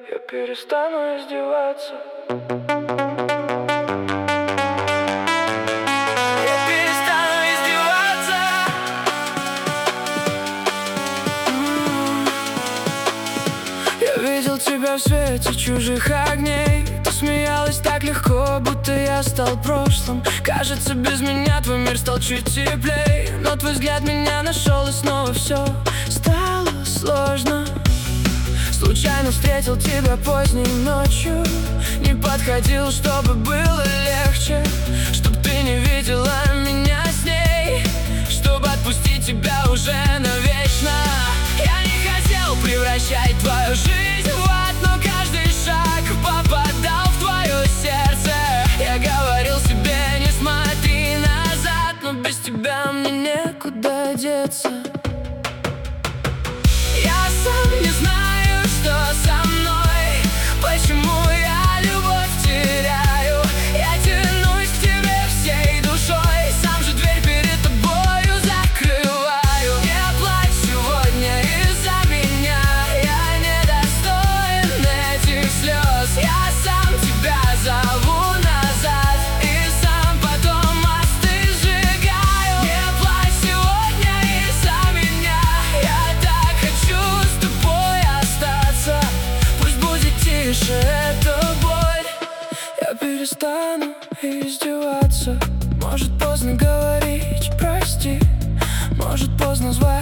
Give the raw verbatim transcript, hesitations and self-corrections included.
Я перестану издеваться. Я перестану издеваться. М-м-м. Я видел тебя в свете чужих огней. Ты смеялась так легко, будто я стал прошлым. Кажется, без меня твой мир стал чуть теплей. Но твой взгляд меня нашел, и снова все стало сложно. Случайно встретил тебя поздней ночью. Не подходил, чтобы было легче, чтоб ты не видела меня с ней, чтобы отпустить тебя уже навечно. Я не хотел превращать твою жизнь в ад, но каждый шаг попадал в твое сердце. Я говорил себе, не смотри назад, но без тебя мне некуда деться. Я сам не знаю, что со мной, почему я любовь теряю. Я тянусь к тебе всей душой, сам же дверь перед тобою закрываю. Не плачь сегодня из-за меня, я недостоин этих слез. Я сам тебя зову назад и сам потом мосты сжигаю. Не плачь сегодня из-за меня, я так хочу с тобой остаться. Пусть будет тише эта боль. Я перестану издеваться. Может, поздно говорить прости, может, поздно звать.